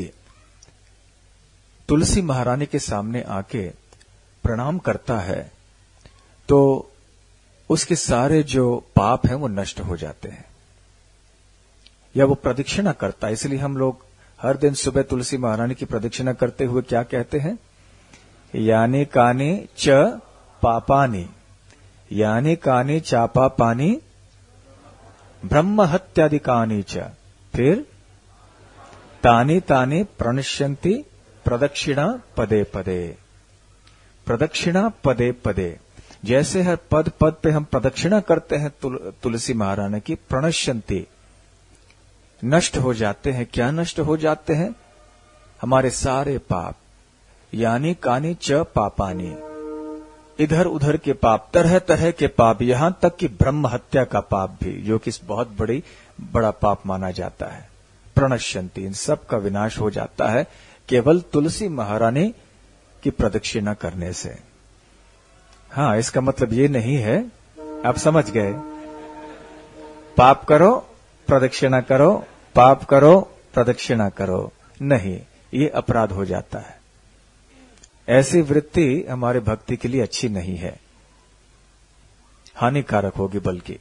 तुलसी महारानी के सामने आके प्रणाम करता है तो उसके सारे जो पाप हैं वो नष्ट हो जाते हैं, या वो प्रदक्षिणा करता है। इसलिए हम लोग हर दिन सुबह तुलसी महारानी की प्रदक्षिणा करते हुए क्या कहते हैं? याने काने च पापानि, याने काने चापा पानी ब्रह्म हत्यादिकानि च, फिर ताने ताने प्रणश्यन्ति प्रदक्षिणा पदे पदे। प्रदक्षिणा पदे पदे, जैसे हर पद पद पे हम प्रदक्षिणा करते हैं तुल, तुलसी महारानी की, प्रणश्यन्ति नष्ट हो जाते हैं। क्या नष्ट हो जाते हैं? हमारे सारे पाप। यानी कानी च पापानी, इधर उधर के पाप, तरह तरह के पाप, यहां तक कि ब्रह्म हत्या का पाप भी, जो कि बहुत बड़ी बड़ा पाप माना जाता है। प्रणश्यंती, इन सब का विनाश हो जाता है केवल तुलसी महारानी की प्रदक्षिणा करने से। हाँ, इसका मतलब ये नहीं है, आप समझ गए, पाप करो प्रदक्षिणा करो, पाप करो प्रदक्षिणा करो, नहीं, ये अपराध हो जाता है। ऐसी वृत्ति हमारे भक्ति के लिए अच्छी नहीं है, हानिकारक होगी बल्कि।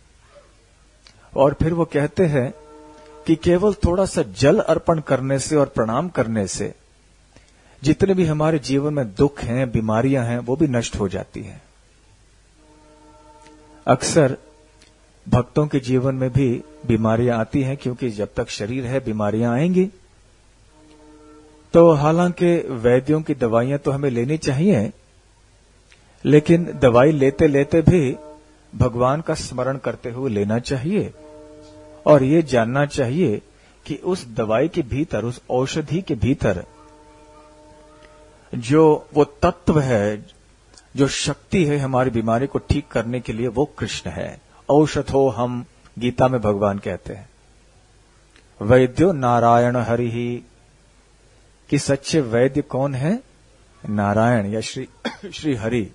और फिर वो कहते हैं कि केवल थोड़ा सा जल अर्पण करने से और प्रणाम करने से जितने भी हमारे जीवन में दुख हैं, बीमारियां हैं, वो भी नष्ट हो जाती हैं। अक्सर भक्तों के जीवन में भी बीमारियां आती हैं, क्योंकि जब तक शरीर है बीमारियां आएंगी। तो हालांकि वैद्यों की दवाइयां तो हमें लेनी चाहिए, लेकिन दवाई लेते लेते भी भगवान का स्मरण करते हुए लेना चाहिए, और ये जानना चाहिए कि उस दवाई के भीतर, उस औषधि के भीतर जो वो तत्व है, जो शक्ति है हमारी बीमारी को ठीक करने के लिए, वो कृष्ण है। औषधो हम, गीता में भगवान कहते हैं, वैद्यो नारायण हरि ही, कि सच्चे वैद्य कौन है? नारायण या श्री श्री हरि।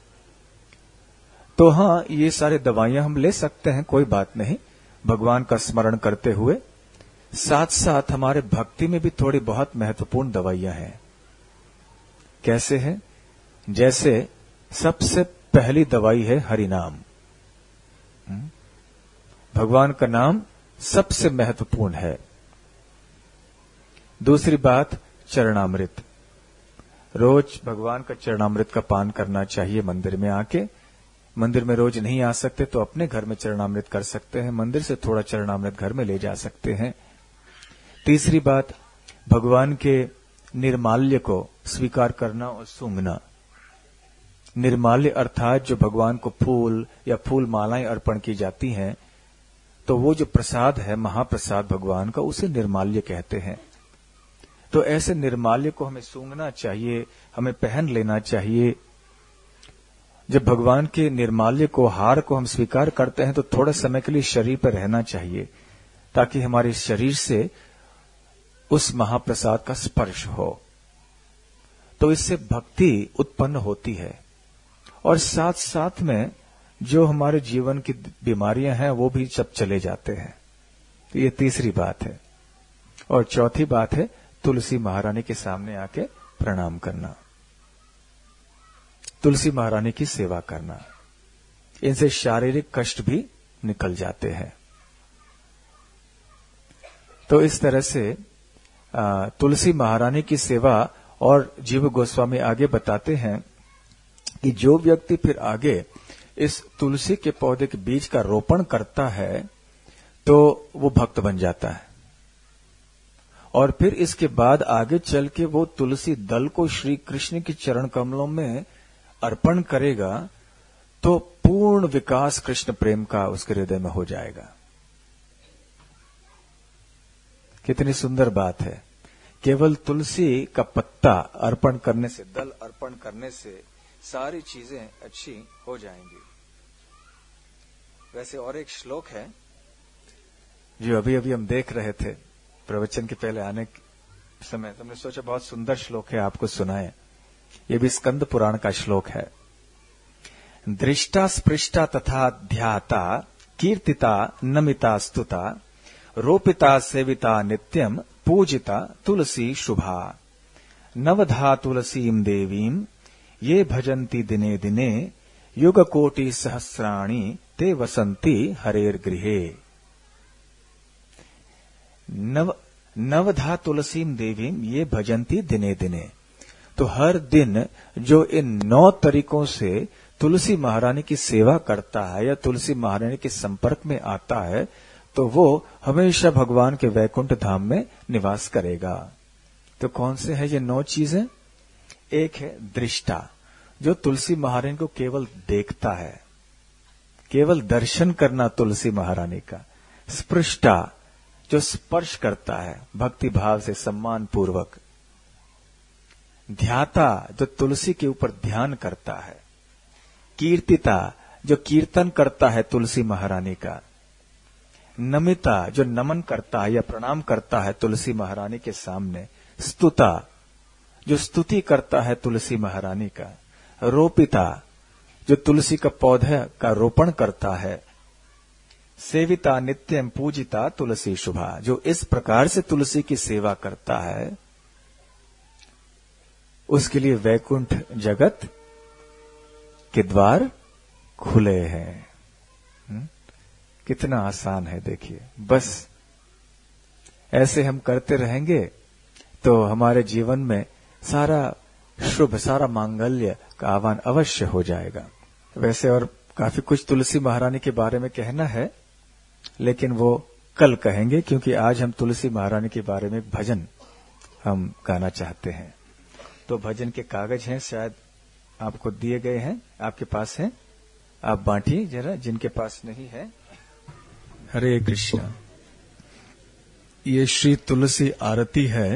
तो हाँ, ये सारे दवाइयां हम ले सकते हैं, कोई बात नहीं, भगवान का स्मरण करते हुए। साथ साथ हमारे भक्ति में भी थोड़ी बहुत महत्वपूर्ण दवाइयां हैं। कैसे है? जैसे सबसे पहली दवाई है हरि नाम। भगवान का नाम सबसे महत्वपूर्ण है। दूसरी बात, चरणामृत। रोज भगवान का चरणामृत का पान करना चाहिए मंदिर में आके। मंदिर में रोज नहीं आ सकते तो अपने घर में चरणामृत कर सकते हैं, मंदिर से थोड़ा चरणामृत घर में ले जा सकते हैं। तीसरी बात, भगवान के निर्माल्य को स्वीकार करना और सूंघना। निर्माल्य अर्थात जो भगवान को फूल या फूल मालाएं अर्पण की जाती हैं, तो वो जो प्रसाद है, महाप्रसाद भगवान का, उसे निर्माल्य कहते हैं। तो ऐसे निर्माल्य को हमें सूंघना चाहिए, हमें पहन लेना चाहिए। जब भगवान के निर्माल्य को, हार को हम स्वीकार करते हैं, तो थोड़े समय के लिए शरीर पर रहना चाहिए, ताकि हमारे शरीर से उस महाप्रसाद का स्पर्श हो। तो इससे भक्ति उत्पन्न होती है, और साथ साथ में जो हमारे जीवन की बीमारियां हैं वो भी सब चले जाते हैं। तो ये तीसरी बात है। और चौथी बात है तुलसी महारानी के सामने आके प्रणाम करना, तुलसी महारानी की सेवा करना। इनसे शारीरिक कष्ट भी निकल जाते हैं। तो इस तरह से आ, तुलसी महारानी की सेवा। और जीव गोस्वामी आगे बताते हैं कि जो व्यक्ति फिर आगे इस तुलसी के पौधे के बीज का रोपण करता है, तो वो भक्त बन जाता है। और फिर इसके बाद आगे चल के वो तुलसी दल को श्री कृष्ण के चरण कमलों में अर्पण करेगा, तो पूर्ण विकास कृष्ण प्रेम का उसके हृदय में हो जाएगा। कितनी सुंदर बात है। केवल तुलसी का पत्ता अर्पण करने से, दल अर्पण करने से सारी चीजें अच्छी हो जाएंगी। वैसे और एक श्लोक है जो अभी अभी हम देख रहे थे प्रवचन के पहले आने के समय, हमने सोचा बहुत सुंदर श्लोक है, आपको सुनाए। ये भी स्कंद पुराण का श्लोक है। दृष्टा स्पृष्टा तथा ध्याता कीर्तिता नमिता स्तुता रोपिता सेविता नित्यम पूजिता तुलसी शुभा नवधा तुलसीम देवीम ये भजन्ति दिने दिने युग कोटि सहस्राणि ते वसंती हरेर गृहे। नव नवधा तुलसीम देवीम ये भजन्ति दिने दिने। तो हर दिन जो इन नौ तरीकों से तुलसी महारानी की सेवा करता है या तुलसी महारानी के संपर्क में आता है, तो वो हमेशा भगवान के वैकुंठ धाम में निवास करेगा। तो कौन से है ये नौ चीजें? एक है दृष्टा, जो तुलसी महारानी को केवल देखता है, केवल दर्शन करना तुलसी महारानी का। स्पृष्टा, जो स्पर्श करता है भक्ति भाव से, सम्मान पूर्वक। ध्याता, जो तुलसी के ऊपर ध्यान करता है। कीर्तिता, जो कीर्तन करता है तुलसी महारानी का। नमिता जो नमन करता है या प्रणाम करता है तुलसी महारानी के सामने, स्तुता जो स्तुति करता है तुलसी महारानी का, रोपिता जो तुलसी का पौधे का रोपण करता है, सेविता नित्यम पूजिता तुलसी शुभा जो इस प्रकार से तुलसी की सेवा करता है, उसके लिए वैकुंठ जगत के द्वार खुले हैं। हुँ? कितना आसान है देखिए। बस ऐसे हम करते रहेंगे तो हमारे जीवन में सारा शुभ, सारा मांगल्य का आह्वान अवश्य हो जाएगा। वैसे और काफी कुछ तुलसी महारानी के बारे में कहना है, लेकिन वो कल कहेंगे, क्योंकि आज हम तुलसी महारानी के बारे में भजन हम गाना चाहते हैं। तो भजन के कागज हैं, शायद आपको दिए गए हैं, आपके पास हैं, आप बांटिए जरा जिनके पास नहीं है। हरे कृष्णा। ये श्री तुलसी आरती है,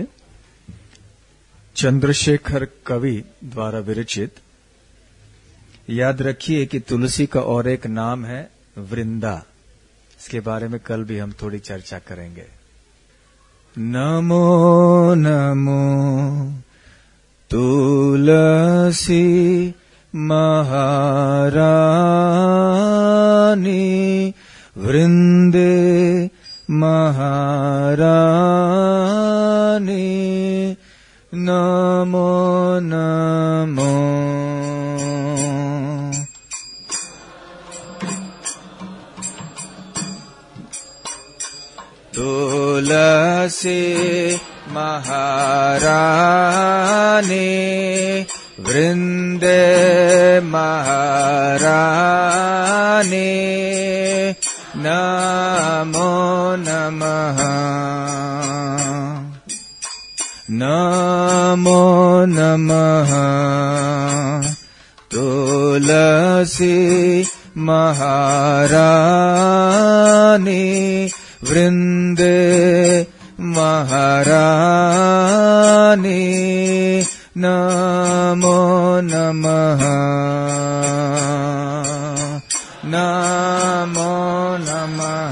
चंद्रशेखर कवि द्वारा विरचित। याद रखिए कि तुलसी का और एक नाम है वृंदा। इसके बारे में कल भी हम थोड़ी चर्चा करेंगे। नमो नमो तुलसी महारानी वृंदे महारानी नमो नमो। तुलसी महारानी वृंदे महारानी नमो नमः नमो नमः। तुलसी महारानी वृंदे महारानी नमो नमः नमो नमः।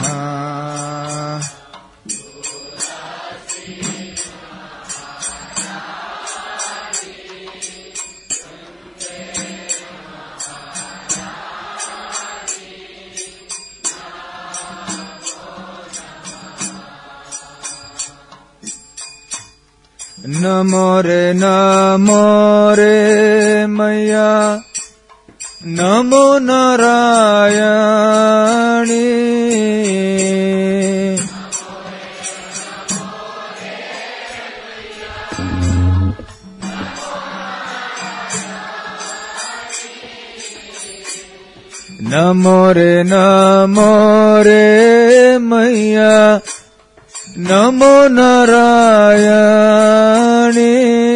नमो रे नमो रे मैया नमो नारायणी। नमो रे नमो रे मैया नमो नारायणी।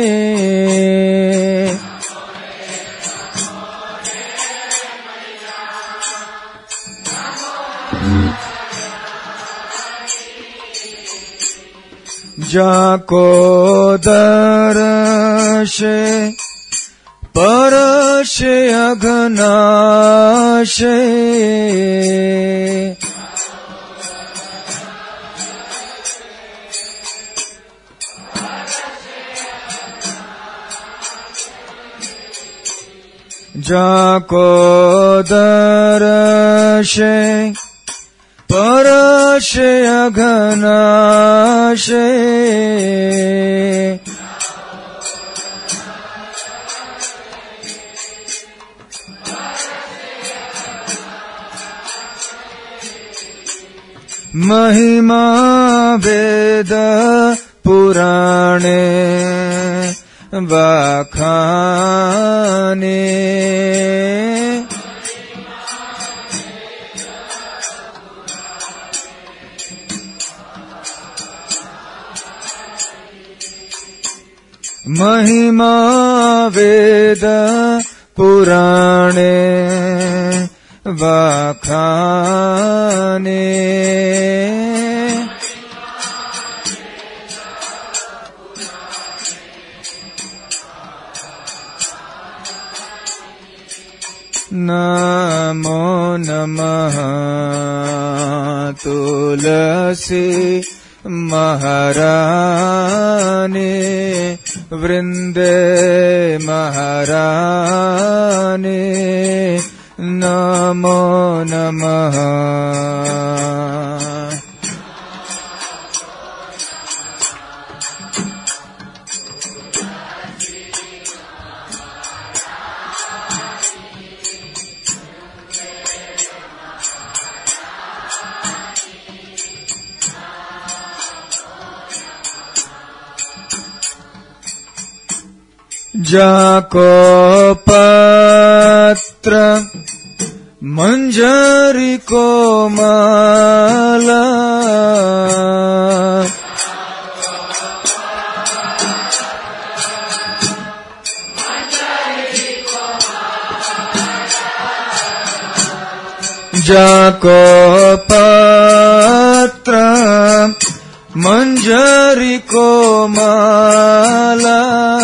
जाको दर्शे परशे अघनाशे। जाको दर्शे परशे अघनाशे। महिमा वेद पुराणे बखाने। महिमा वेद पुराणे बखाने। नमो नमः तुलसी महारानी वृंदे महारानी नमो नमः। जाको पत्र मंजरी को माला जाको पत्र मंजरी को माला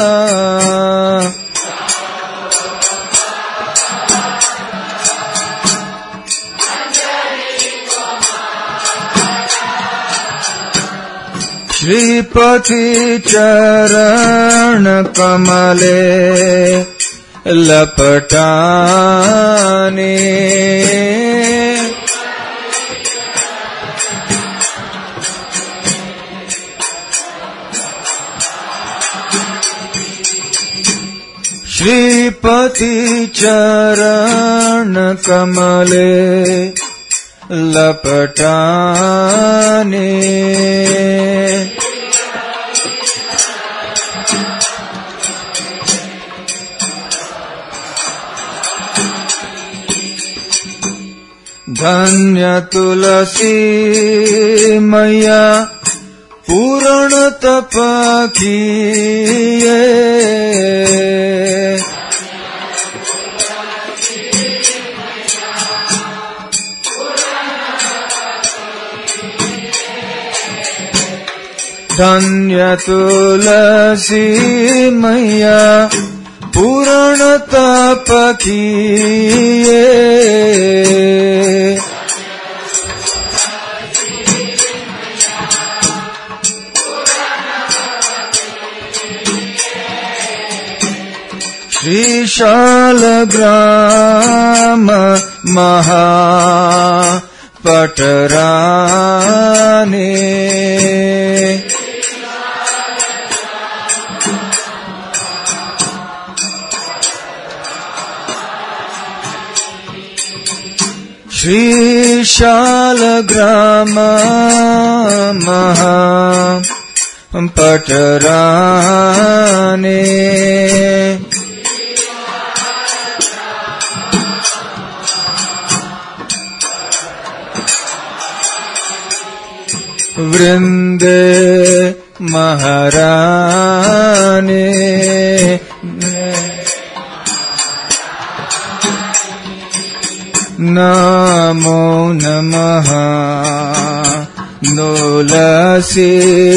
श्रीपति चरण कमले लपटाने श्रीपति चरण कमले लपटाने धन्य तुलसी मैया पूर्ण तप किए धन्य तुलसी मैया पूर्ण तप किए श्रीशालग्राम महापटराने श्रीशालग्राम महापटराने वृंदे महारानी नमो नमः। तुलसी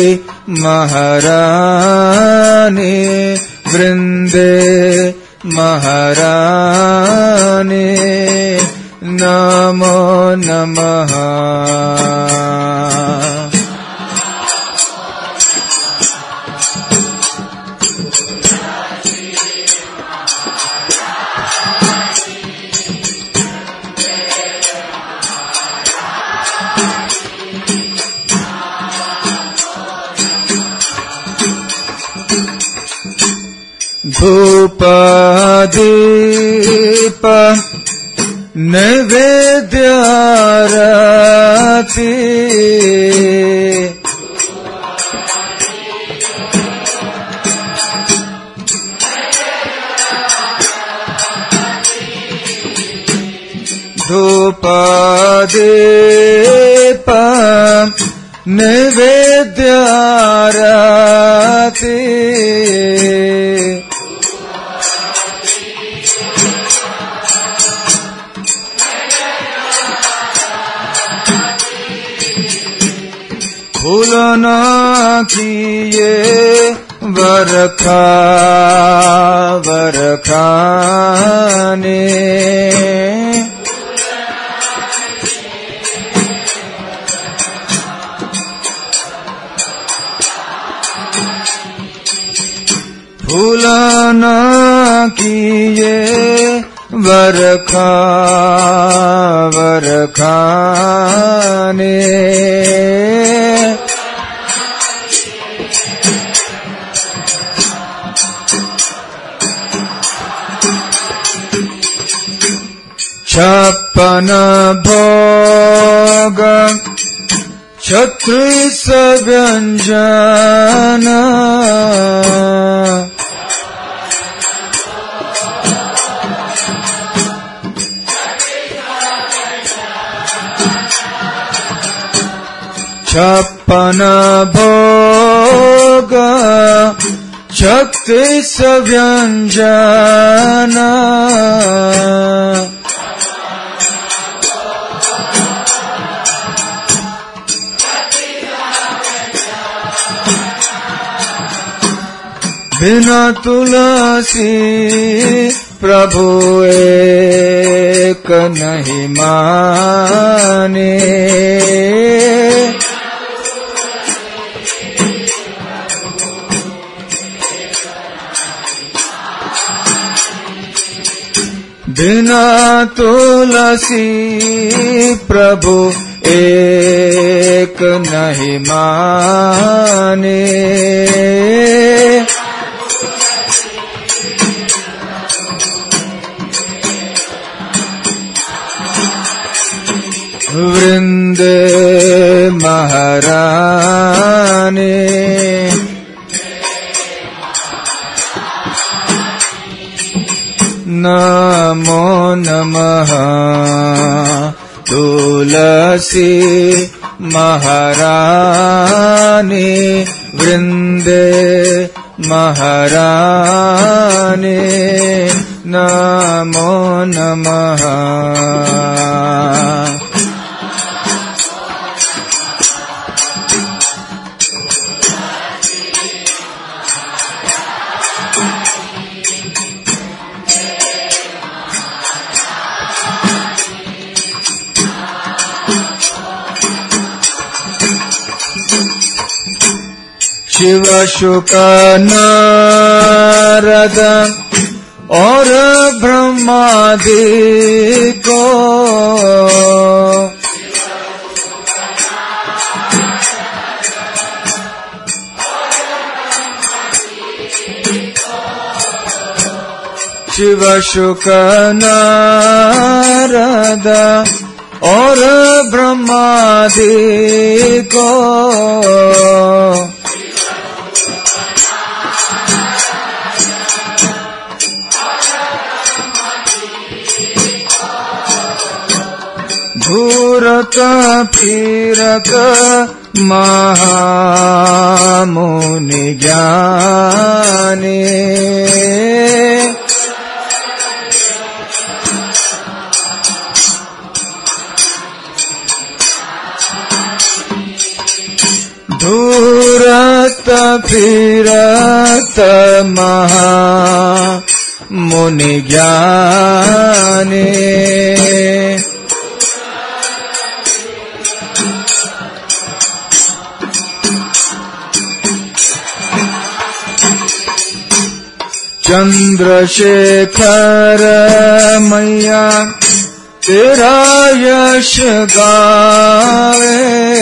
महारानी वृंदे महारानी नमो नमः। धूप दीप नैवेद्य आरती धूप दीप नैवेद्य आरती भूल न किए वरखा वरखाने दर्शन किए वरखा वरखाने छप्पन भोग छत्तीस व्यंजन छप्पन भोग छत्तीस व्यंजन बिना तुलसी प्रभु एक नहीं माने बिना तुलसी प्रभु एक नहीं माने वृंद महारानी नमो नमः तुलसी महारानी वृंदे महारानी नमो नमः शिव शुक नारद और ब्रह्मादि को शिव शुक नारद और ब्रह्मादि को घूरत फिरत महामुनि ज्ञानी घूरत फिरत महामुनि ज्ञानी चंद्रशेखर मैया तेरा यश गावे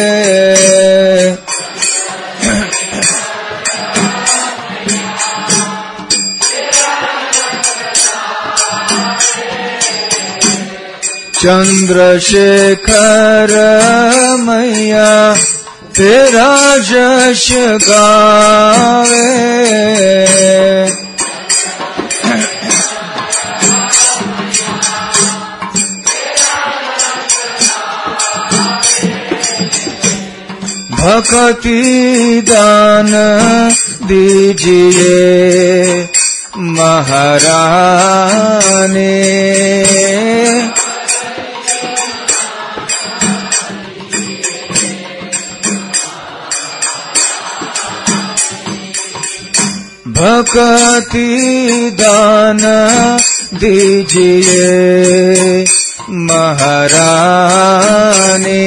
चंद्रशेखर मैया तेरा यश गावे भक्ति दान दीजिए महारानी भक्ति दान दीजिए महारानी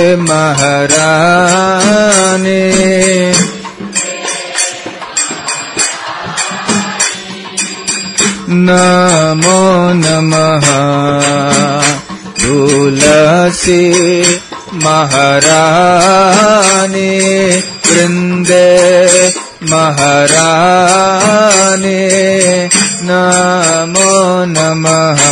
महारानी नमो नमः तुलसी महारानी वृंदे महारानी नमो नमः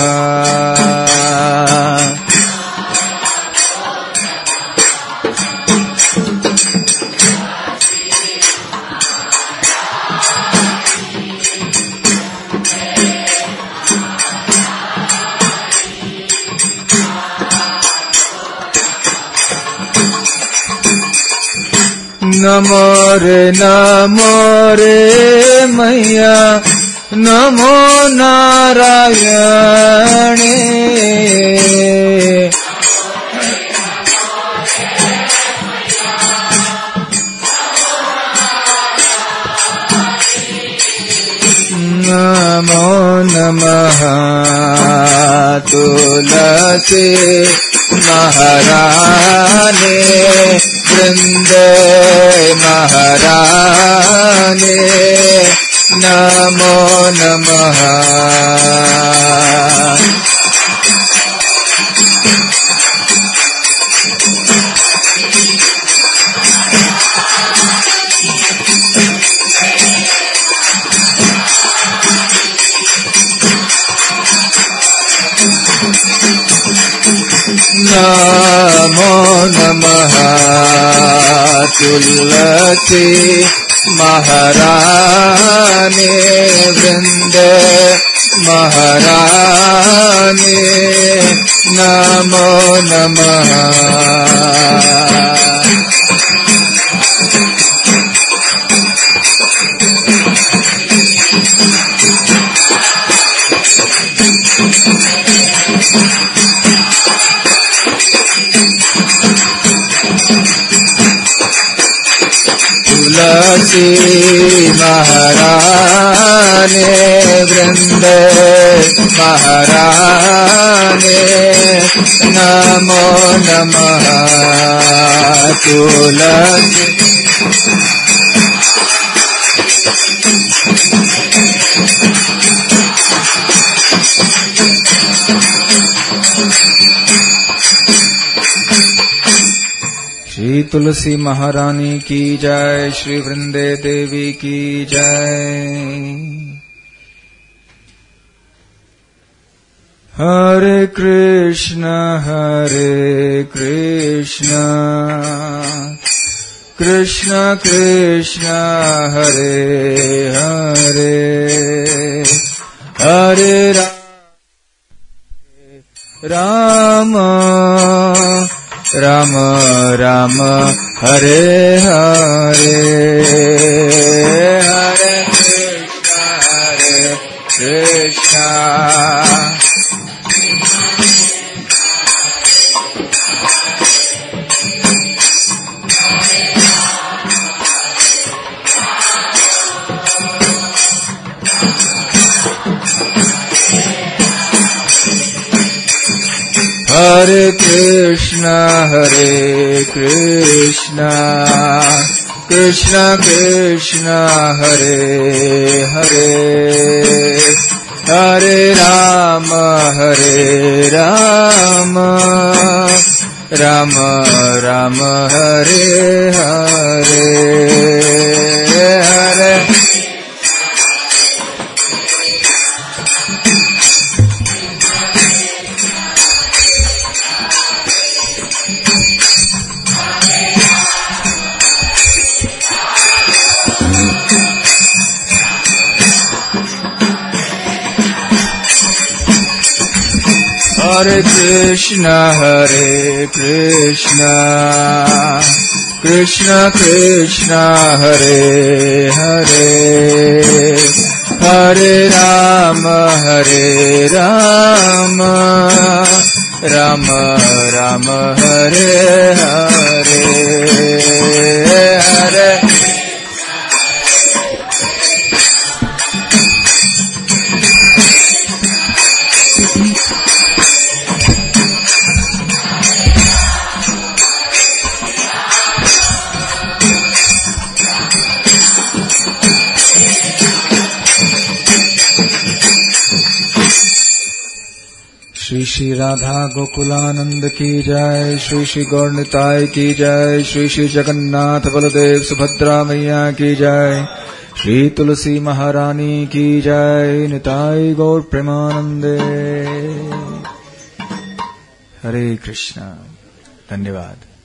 नमो रे नमो रे मैया नमो नारायणे नमो नमः तुलसी महारानी वृंदे महारानी नमो नमः नमो नमः तुलसी महारानी वृंदे महारानी नमो नमः तुलसी महारानी वृंदे महारानी नमो नमः तुलसी श्री तुलसी महारानी की जय, श्री वृंदे देवी की जय। हरे कृष्ण हरे कृष्ण कृष्ण कृष्ण हरे हरे हरे राम राम राम हरे हरे हरे कृष्ण हरे कृष्ण हरे कृष्ण हरे कृष्ण कृष्ण कृष्ण हरे हरे हरे राम हरे राम राम राम हरे हरे हरे हरे कृष्ण हरे कृष्ण कृष्ण कृष्ण हरे हरे हरे राम हरे राम राम राम हरे हरे हरे श्री श्री राधा गोकुलानंद की जय, श्री श्री गौर निताय की जय, श्री श्री जगन्नाथ बलदेव सुभद्रा मैया की जय, श्री तुलसी महारानी की जय, निताय गौर प्रेमानंदे। हरे कृष्णा। धन्यवाद।